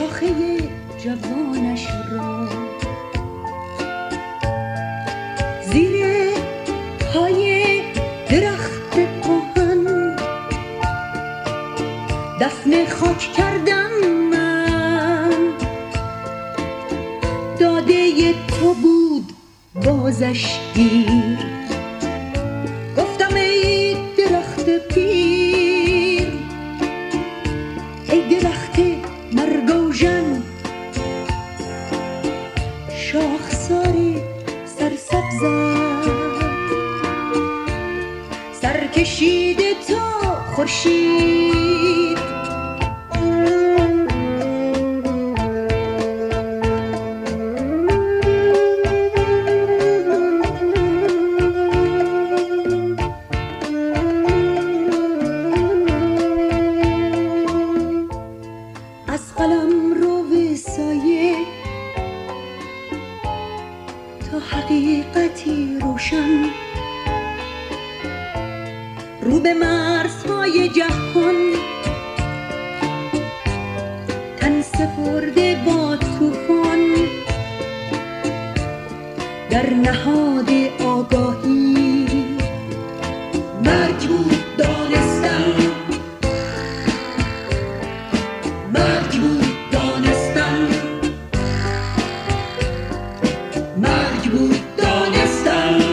شاخه جوانش را زیر پای درخت کهن دفن خاک کردم من. داده تو بود بازش گیر، گفتم ای درخت پیر، ای درخت مرگوژن، شاخسار سرسبزم، سر کشیده تا خورشید. از قلم رو سایه تا حقیقتی روشن، رو به مرزهای جهان تن سپرده با طوفان. در نهاد آگاهی مرگ بود دانستم، مرگ بود دانستم، مرگ بود دانستم.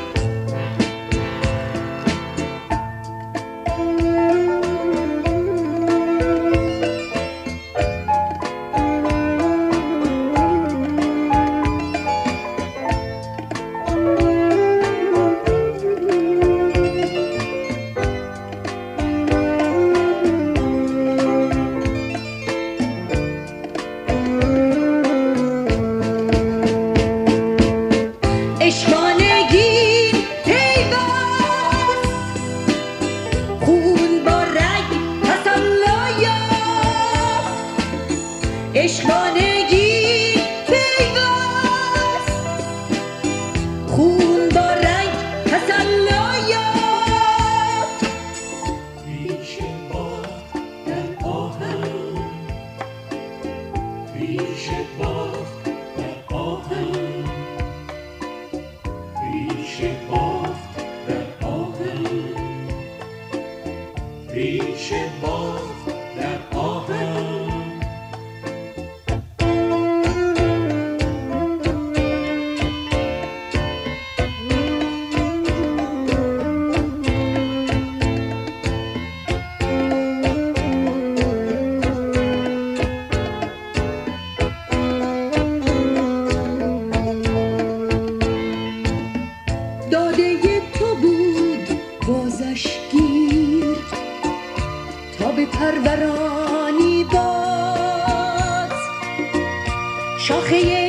اشکانگی پیوست خون با رگ تسلا یافت، اشکانگی پیوست خون با رگ تسلا یافت. ریش باخت در آهن، ریش باخت در آهن، ریش باخت در آهن، ریش باخت در آهن. داده تو بود بازش گیر تا به پرورانی باز، شاخه